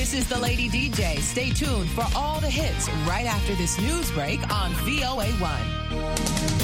This is the Lady DJ. Stay tuned for all the hits right after this news break on VOA1.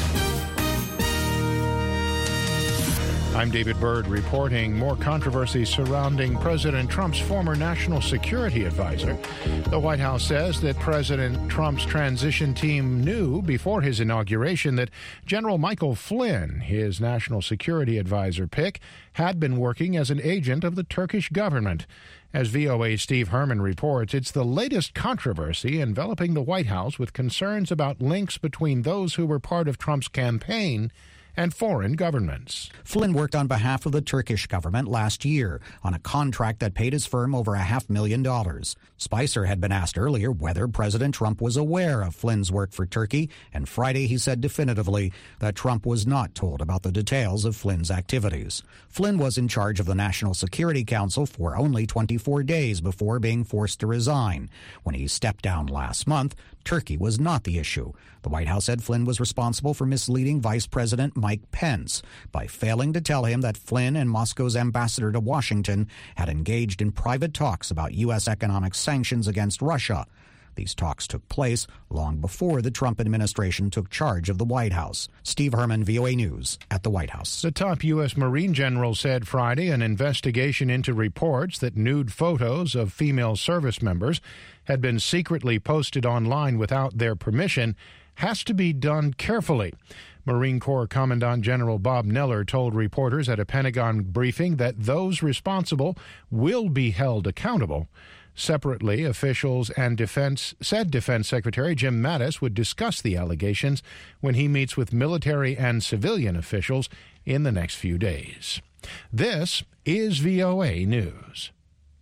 I'm David Byrd reporting more controversy surrounding President Trump's former national security advisor. The White House says that President Trump's transition team knew before his inauguration that General Michael Flynn, his national security advisor pick, had been working as an agent of the Turkish government. As VOA's Steve Herman reports, it's the latest controversy enveloping the White House with concerns about links between those who were part of Trump's campaign and foreign governments. Flynn worked on behalf of the Turkish government last year on a contract that paid his firm over $500,000. Spicer had been asked earlier whether President Trump was aware of Flynn's work for Turkey, and Friday he said definitively that Trump was not told about the details of Flynn's activities. Flynn was in charge of the National Security Council for only 24 days before being forced to resign. When he stepped down last month, Turkey was not the issue. The White House said Flynn was responsible for misleading Vice President Mike Pence by failing to tell him that Flynn and Moscow's ambassador to Washington had engaged in private talks about U.S. economic sanctions against Russia. These talks took place long before the Trump administration took charge of the White House. Steve Herman, VOA News, at the White House. The top U.S. Marine general said Friday an investigation into reports that nude photos of female service members had been secretly posted online without their permission has to be done carefully. Marine Corps Commandant General Bob Neller told reporters at a Pentagon briefing that those responsible will be held accountable. Separately, officials and Defense Secretary Jim Mattis would discuss the allegations when he meets with military and civilian officials in the next few days. This is VOA News.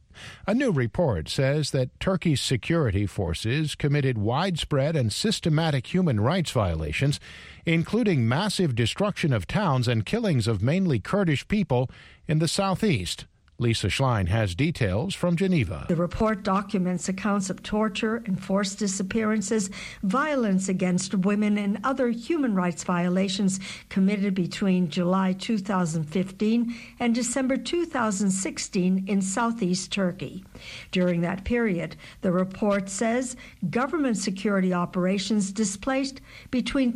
A new report says that Turkey's security forces committed widespread and systematic human rights violations, including massive destruction of towns and killings of mainly Kurdish people in the southeast. Lisa Schlein has details from Geneva. The report documents accounts of torture, enforced disappearances, violence against women, and other human rights violations committed between July 2015 and December 2016 in southeast Turkey. During that period, the report says government security operations displaced between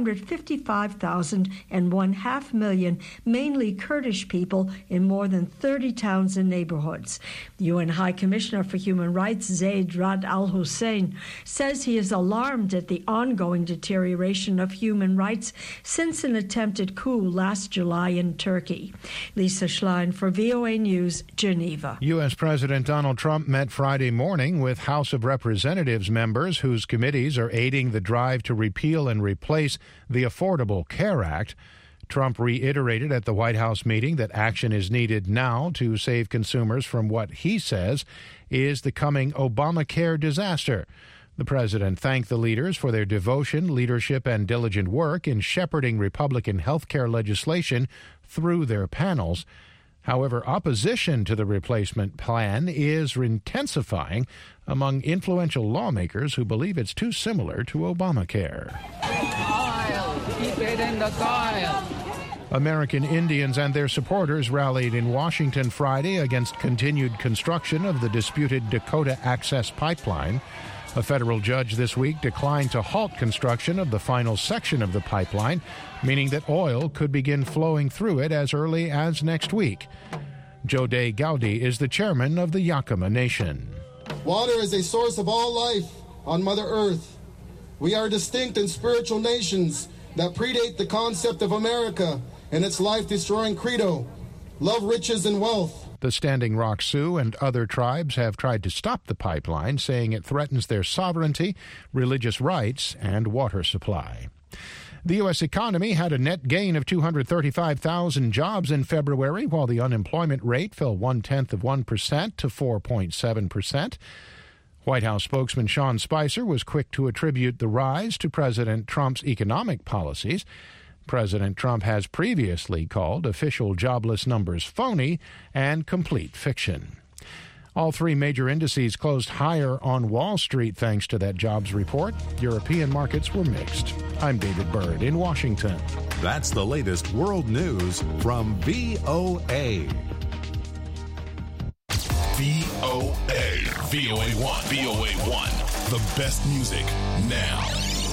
355,000 and 500,000 mainly Kurdish people in more than 30 towns and neighborhoods. The UN High Commissioner for Human Rights, Zeid Ra'ad Al Hussein, says he is alarmed at the ongoing deterioration of human rights since an attempted coup last July in Turkey. Lisa Schlein for VOA News, Geneva. U.S. President Donald Trump met Friday morning with House of Representatives members whose committees are aiding the drive to repeal and replace the Affordable Care Act. Trump reiterated at the White House meeting that action is needed now to save consumers from what he says is the coming Obamacare disaster. The president thanked the leaders for their devotion, leadership, and diligent work in shepherding Republican health care legislation through their panels. However, opposition to the replacement plan is intensifying among influential lawmakers who believe it's too similar to Obamacare. Keep it in the soil. American Indians and their supporters rallied in Washington Friday against continued construction of the disputed Dakota Access Pipeline. A federal judge this week declined to halt construction of the final section of the pipeline, meaning that oil could begin flowing through it as early as next week. Jode Gaudi is the chairman of the Yakama Nation. Water is a source of all life on Mother Earth. We are distinct and spiritual nations that predate the concept of America and its life-destroying credo, love, riches, and wealth. The Standing Rock Sioux and other tribes have tried to stop the pipeline, saying it threatens their sovereignty, religious rights, and water supply. The U.S. economy had a net gain of 235,000 jobs in February, while the unemployment rate fell 0.1% to 4.7%. White House spokesman Sean Spicer was quick to attribute the rise to President Trump's economic policies. President Trump has previously called official jobless numbers phony and complete fiction. All three major indices closed higher on Wall Street thanks to that jobs report. European markets were mixed. I'm David Byrd in Washington. That's the latest world news from VOA. VOA. VOA1. VOA1. The best music now.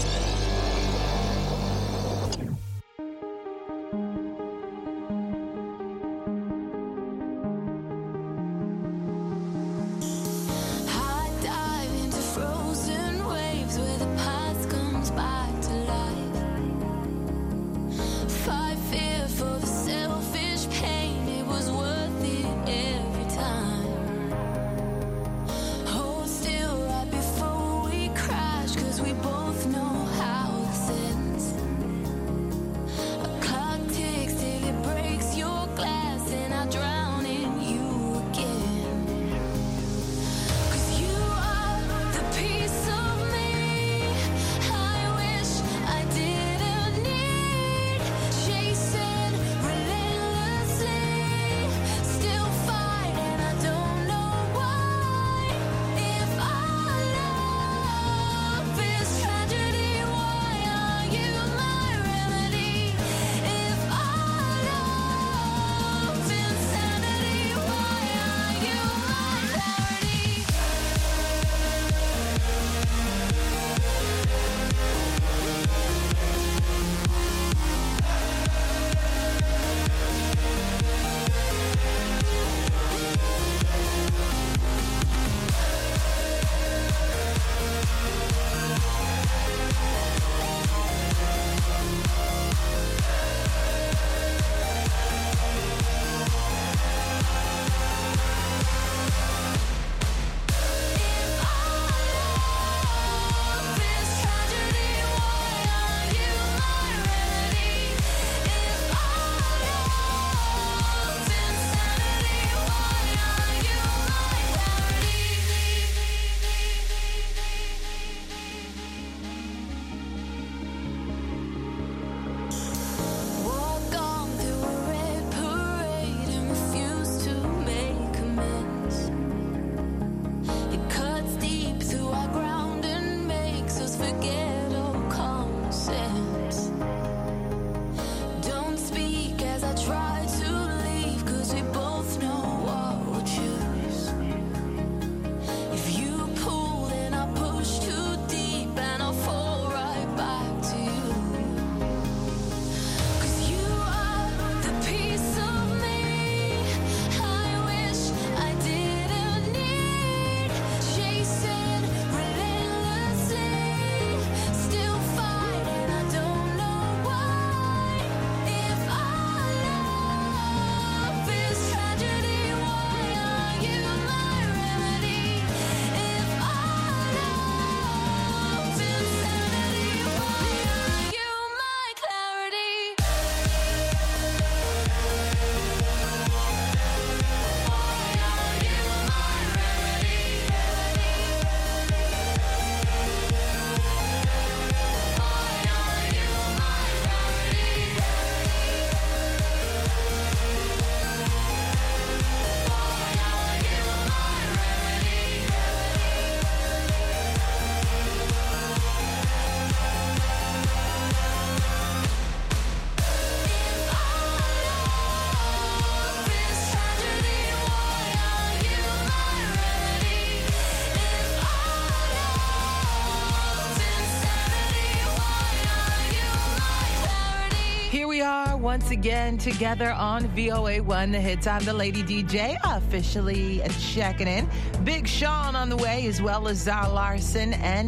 Once again together on VOA1 The Hits. I'm the Lady DJ, officially checking in. Big Sean on the way, as well as Zara Larson and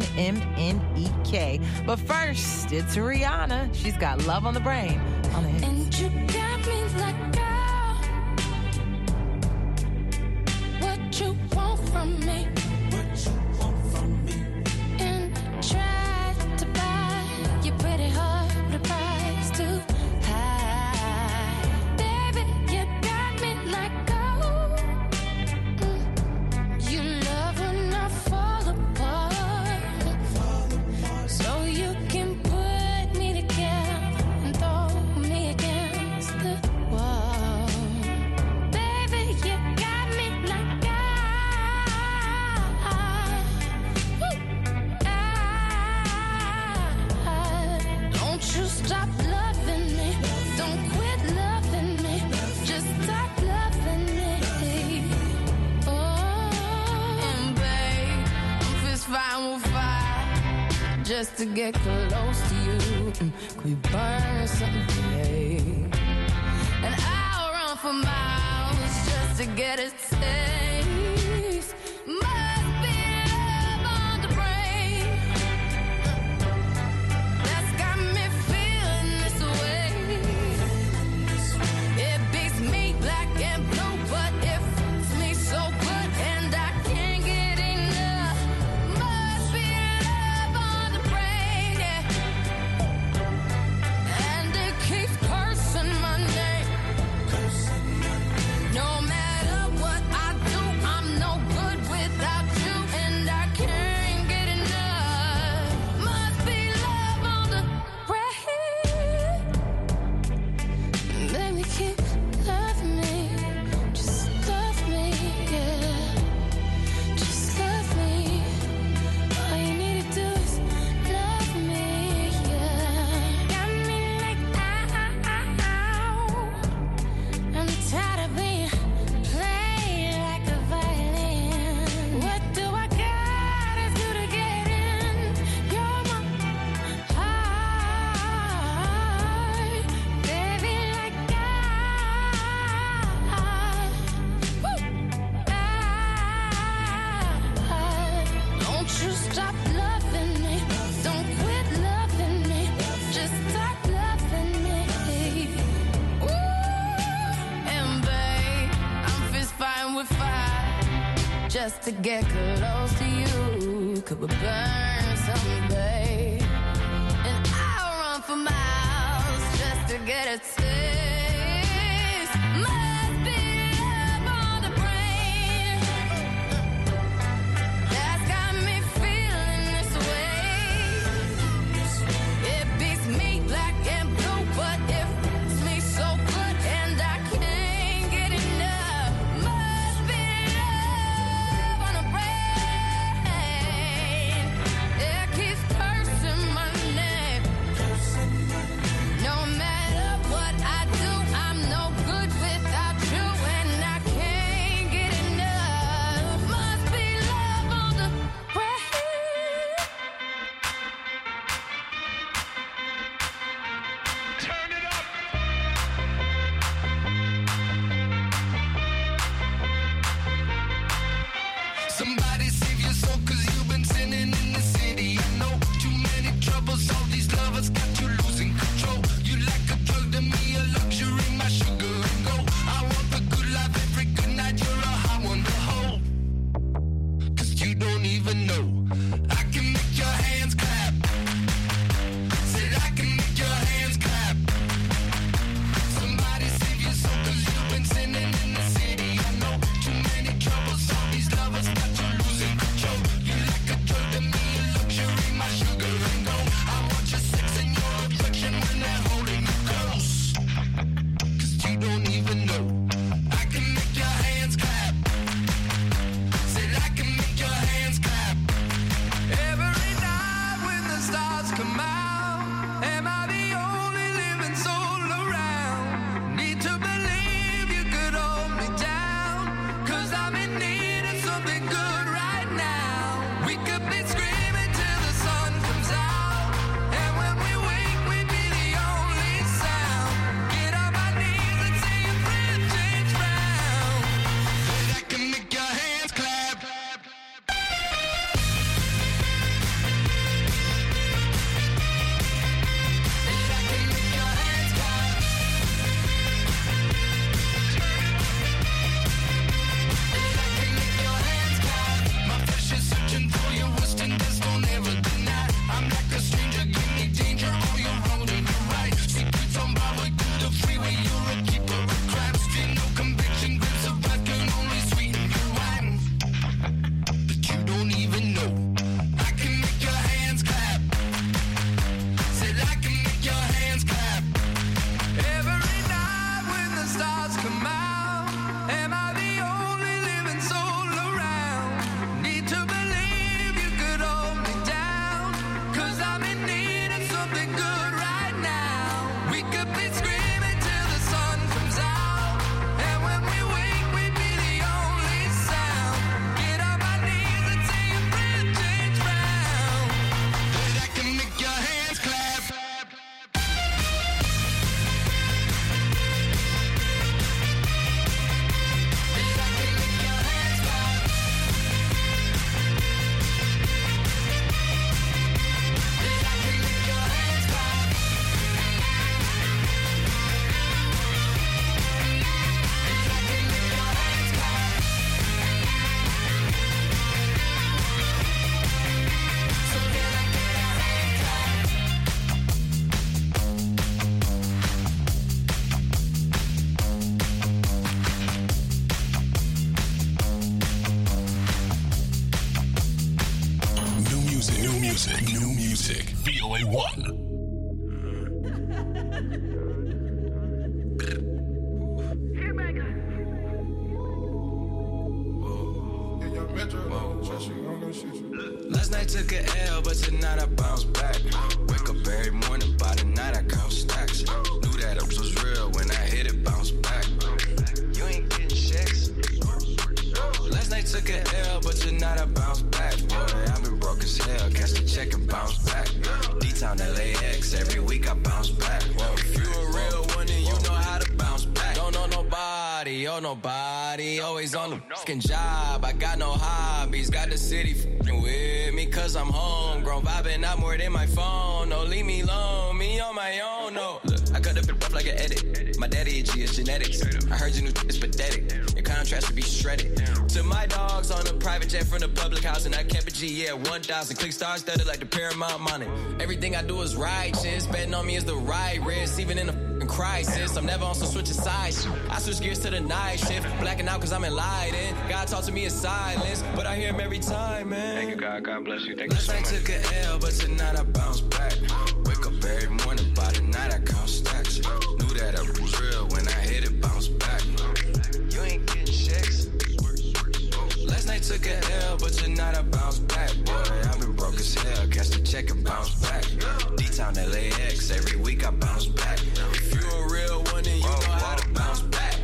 MNEK. But first, it's Rihanna. She's got Love on the Brain on The Hits. And you got me like, girl, what you want from me? What you want from me? And try to buy your pretty heart, the price too high. Baby, you got me like, oh, you love when I fall apart. So you can put me together and throw me against just to get close to you. Could we burn someday? And I'll run for miles just to get a taste. Must be love on the brain that's got me feeling this way. It beats me black and blue, but it fits me so good, and I can't get enough. Must be love on the brain, yeah. And it keeps cursing my name. No matter what I do, I'm no good without you, and I can't get enough. Must be love on the brain. Baby, keep loving me. Just love me, yeah. Just love me. All you need to do is love me, yeah. Got me like, ow. I'm tired of being played like a violin. What do I gotta do to get in? You're my heart, baby, like don't you stop loving me. Don't quit loving me. Just stop loving me. Ooh, and babe, I'm fist fighting with fire just to get close to you. Could we burn someday? And I'll run for miles just to get a taste. Must be love on the brain that's got me feeling this way. It beats me black and blue, but it fits me so good, and I can't get enough. Must be love on the brain. It keeps cursing my name. No matter what I do, I'm no good without you, and I can't get enough. Must be love on the brain. Turn it up. Somebody save your soul, 'cause you've been sinning in the city. I know too many troubles, all these lovers got you losing control. You like a drug to me, a luxury, my sugar and gold. I want the good life every good night, you're a hot one to hold. 'Cause you don't even know I can make your hands clap. Said I can make your hands clap. Somebody save your soul, 'cause you've been sinning in the city. I know too many troubles, all these lovers got you losing control. music. New music. VOA1. Last night took a L, but tonight I bounce back. Wake up every morning, by the night I count stacks. Knew that it was real when I hit it, bounce back. You ain't getting checks. Last night took a L, but tonight I bounce back. Boy, I've been broke as hell, catch the check and bounce back. D-Town LAX, every week I bounce back. Well, if you a real one, then you know how to bounce back. Don't know nobody, oh nobody, always on the fucking job. I got no hobbies, got the city fucking with me, cause I'm homegrown, vibing out more than my phone. No, leave me alone, me on my own, no. Look, I cut the up like an edit. My daddy G is genetics. I heard your new is pathetic. Your contrast should be shredded. To my dogs on a private jet from the public house, and I kept a G, yeah, 1,000. Click stars studded like the Paramount money. Everything I do is righteous. Betting on me is the right risk, even in a fucking crisis. I'm never on some switching sides. I switch gears to the night shift. Blacking out cause I'm enlightened. God talk to me in silence, but I hear him every time, man. Thank you, God. God bless you. Thank you so much. Last night took a L, but tonight I bounce back. Wake up every morning, by the night I count stacks. Knew that I was real when I hit it, bounce back. You ain't getting checks. Last night took a L, but tonight I bounce back. Boy, I've been broke as hell, catch the check and bounce back. D-Town LAX, every week I bounce back. If you a real one, then you know how to bounce back.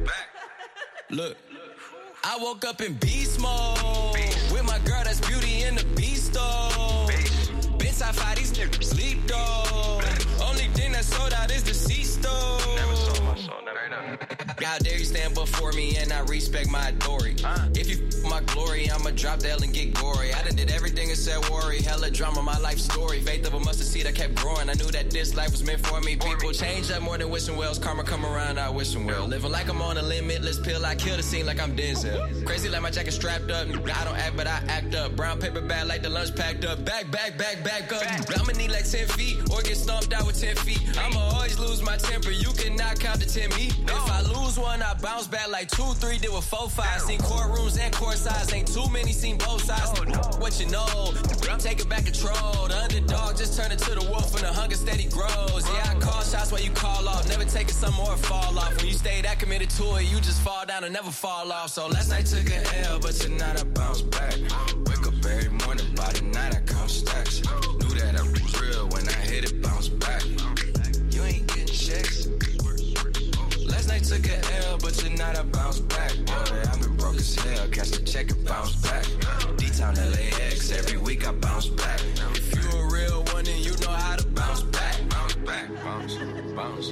Look, I woke up in beast mode with my girl that's Beauty in the Beast though. Bitch, I fight these niggas sleep though. Only thing that sold out is the C-store. Never sold my soul, never. How dare you stand before me and I respect my authority. If you my glory, I'ma drop the L and get gory. I done did everything except worry. Hella drama, my life story. Faith of a mustard seed, I kept growing. I knew that this life was meant for me. People change up more than wishing wells. Karma come around, I wish them well. Living like I'm on a limitless pill. I kill the scene like I'm Denzel. Crazy like my jacket strapped up. I don't act, but I act up. Brown paper bag like the lunch packed up. Back up. I'ma need like 10 feet or get stomped out with 10 feet. I'ma always lose my temper. You cannot count to 10 me. If I lose one, I bounce back like 2, 3, did with 4, 5. Seen courtrooms and court sides. Ain't too many, seen both sides. What you know, I'm taking back control. The underdog just turned into the wolf and the hunger steady grows. Yeah, I call shots while you call off. Never taking some more fall off. When you stay that committed to it, you just fall down and never fall off. So last night took a L, but tonight I bounce back. Wake up every morning, by the night I count stacks. Knew that I was real when I hit it, bounce back. You ain't getting checks. Last night took a L, but tonight I bounce back. Boy, I've been broke as hell, catch the check and bounce back. D-Town LAX, every week I bounce back. If you a real one, then you know how to bounce back. Bounce back, bounce back, bounce,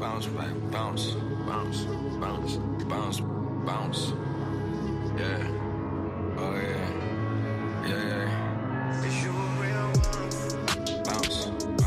yeah, oh yeah, yeah. If you a real one, bounce.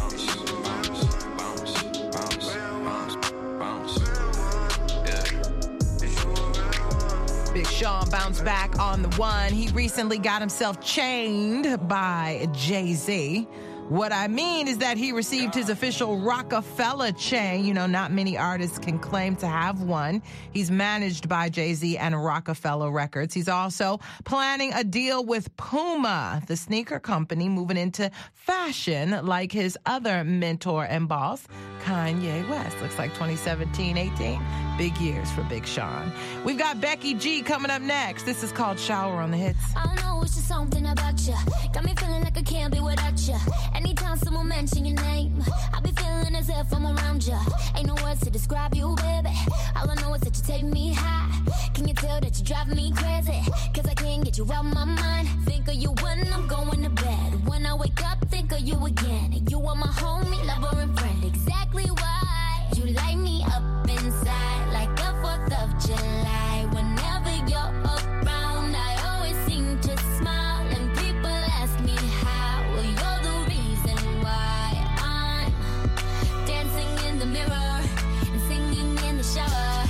Big Sean bounced back on the one. He recently got himself chained by Jay-Z. What I mean is that he received his official Rockefeller chain. You know, not many artists can claim to have one. He's managed by Jay-Z and Rockefeller Records. He's also planning a deal with Puma, the sneaker company, moving into fashion like his other mentor and boss, Kanye West. Looks like 2017-18. Big years for Big Sean. We've got Becky G coming up next. This is called Shower on the Hits. I don't know, it's just something about you. Got me feeling like I can't be without you. Anytime someone mention your name, I be feeling as if I'm around you. Ain't no words to describe you, baby. All I know is that you take me high. Can you tell that you drive me crazy? Cause I can't get you out my mind. Think of you when I'm going to bed. When I wake up, think of you again. You are my homie, lover, and friend. Exactly why you light me up inside like a 4th of July. Whenever you're around, I always seem to smile. And people ask me how. Well, you're the reason why I'm dancing in the mirror and singing in the shower.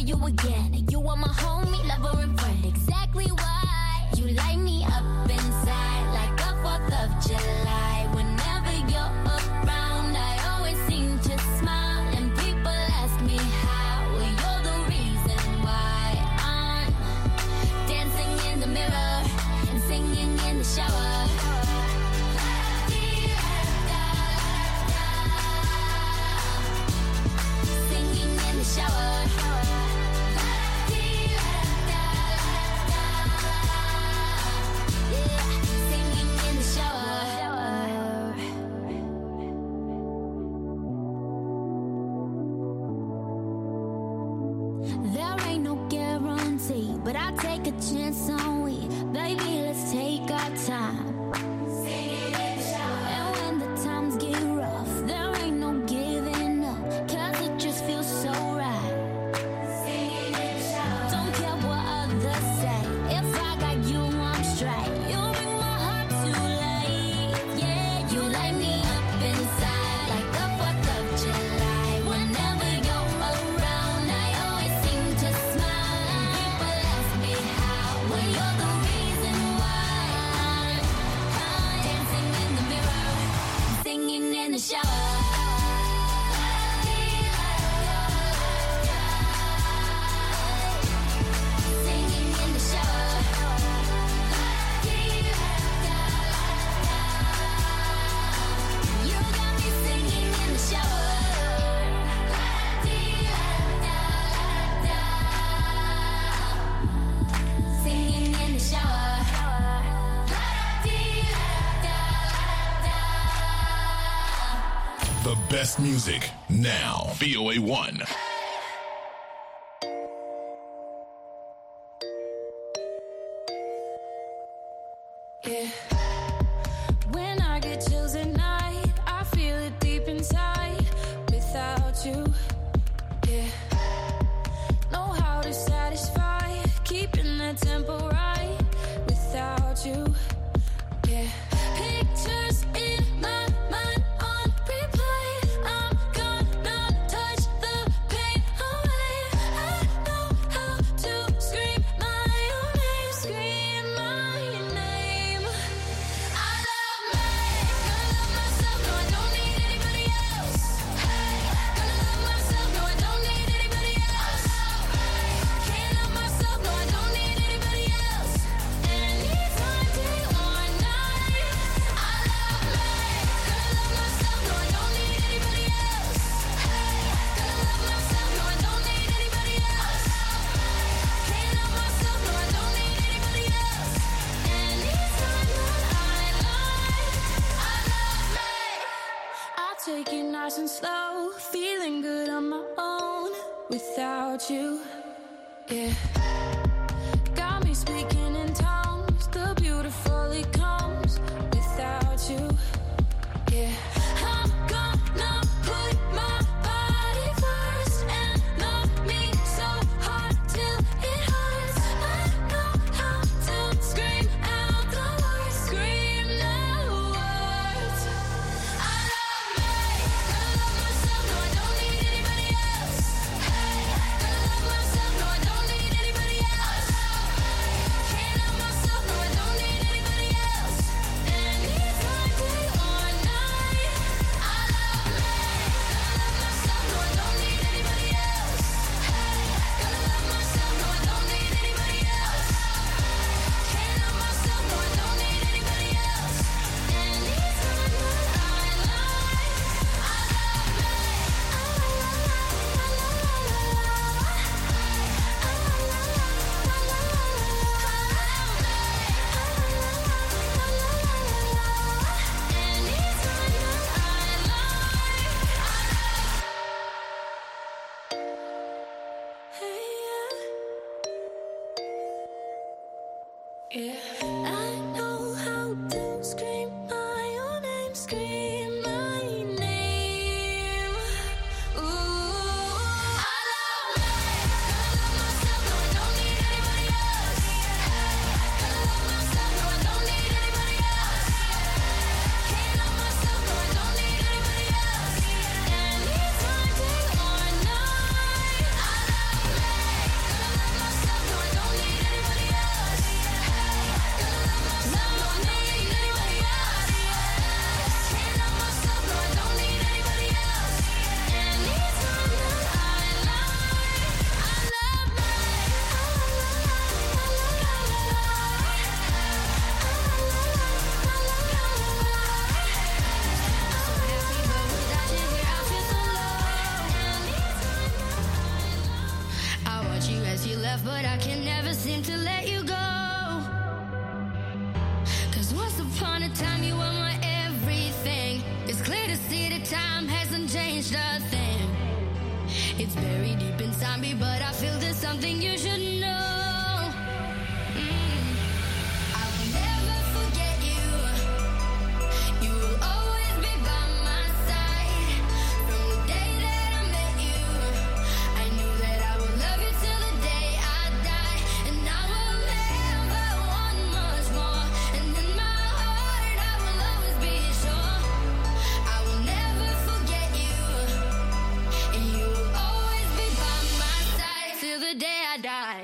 you again. You are my homie, lover, and friend. Exactly why you light me up inside like a 4th of July. Whenever you're around, I always seem to smile. And people ask me how. Well, you're the reason why I'm dancing in the mirror and singing in the shower. Singing in the shower. Singing in the shower. There ain't no guarantee, but I take a chance on we. Baby, let's take our time. And when the times get rough, there ain't no giving up, 'cause it just feels so right. Don't care what others say, if I got you, I'm straight. You bring my heart to life, yeah. You light me up inside like the 4th of July. Whenever you're around, I always seem to smile. And people ask me how. Well, you're the reason why I'm dancing in the mirror, singing in the shower. Singing in the shower. You got me singing in the shower. Singing in the shower. The best music now. VOA1. Yeah. When I get chills at night, I feel it deep inside. Without you, yeah. Know how to satisfy, keeping that tempo right. Without you, yeah. Pictures in my mind on replay. I'm gonna touch the pain away. I know how to scream my own name, scream my name. I love me, gonna love myself, no I don't need anybody else. Hey, gonna love myself, no I don't need anybody else. Can't love myself, no I don't need anybody else. Anytime, day or night. I love me, gonna love myself, no I don't need anybody else. Hey, gonna love myself, no I don't need anybody else. Can't love myself, no I don't need anybody else. Anytime that I lie, I love me. I'll take it nice and slow, feeling good on my own without you. Yeah. Got me speaking in tongues, the beautiful it comes without you. Yeah. I'm gonna put my body first and love me so hard till it hurts. I know how to scream out the words, scream the words. I love me, gonna love myself, no I don't need anybody else. Hey, gonna love myself, no I don't need anybody else. Can't love myself, no I don't need anybody else. Anytime, day or night. I love me, gonna love myself, no I don't need anybody else. Hey, gonna love myself, no I don't need anybody else. Can't love myself, no I don't need anybody else. Anytime that I lie, I love me. Yeah, I know how to scream my own name, scream my name. Ooh, I love me, gonna love myself, no I don't need anybody else. Hey, gonna love myself, no I don't need anybody else. Can't love myself, no I don't need anybody else. Anytime, day or night. I love me, love, but I can never seem to let you go. 'Cause once upon a time you were my everything. It's clear to see that time hasn't changed a thing. It's buried deep inside me, but I feel there's something you should know. I will never forget you. You will always be by my side. From the day that I met you, I knew that I would love you till the day I die. And I will never want much more. And in my heart I will always be sure. I will never forget you. And you will always be by my side till the day I die.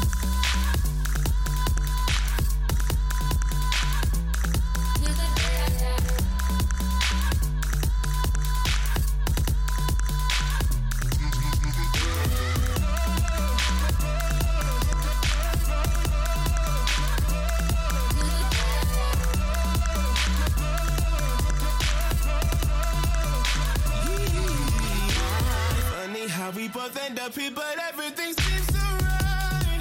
Till the day I die. Funny how we both end up here, but everything seems so right.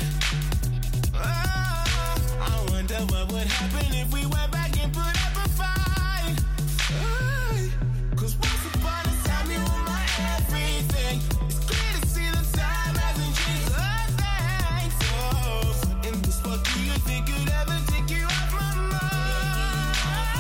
I wonder what would happen if we went back and put up a fight. 'Cause once upon a time you were my everything. It's clear to see the time hasn't changed a thing. So in this world, do you think you'd ever take you off my mind?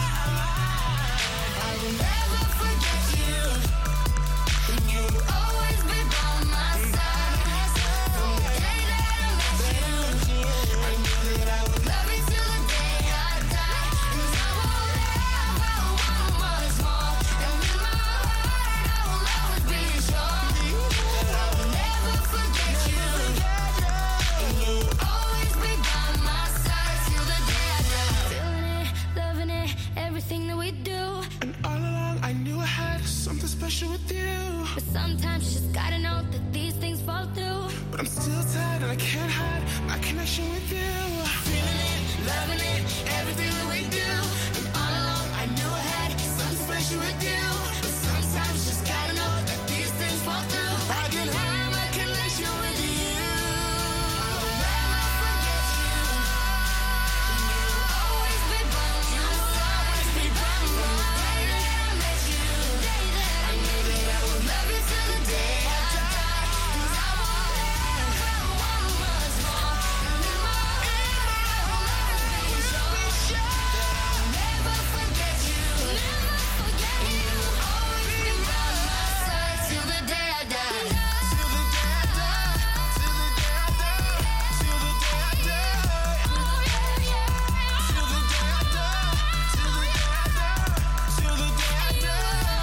I will never forget you. And you will always be by my side. From the day that I met you, I knew that I would love you till the day I die. 'Cause I will never want much more. And in my heart I will always be sure. I will never forget you. And you will always be by my side till the day I die. Feeling it, loving it, everything that we do. And all along I knew I had something special with you. But sometimes you just gotta know that these things fall through. But I'm still tired and I can't hide my connection with you. Feeling it, loving it, everything that we do. And all along I knew I had something special with you. But sometimes you just gotta know that these things fall through. I can hide my connection with you. I will never forget you. And you will always be by my side. From the day that I met you, I knew that I would love you till the day I die. 'Cause I will never want much more. And in my heart I will always be sure. I'll never forget you. Never forget you. And you will always be by my side till the day I die. Till the day I die. Till the day I die. Till the day I die. Oh yeah, yeah. Till the day I die. Till the day I die. Till the day I die.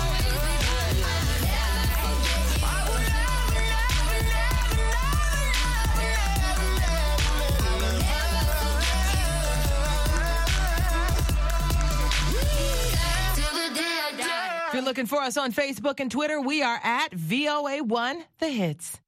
Till the day I die. If you're looking for us on Facebook and Twitter, we are at VOA1 The Hits.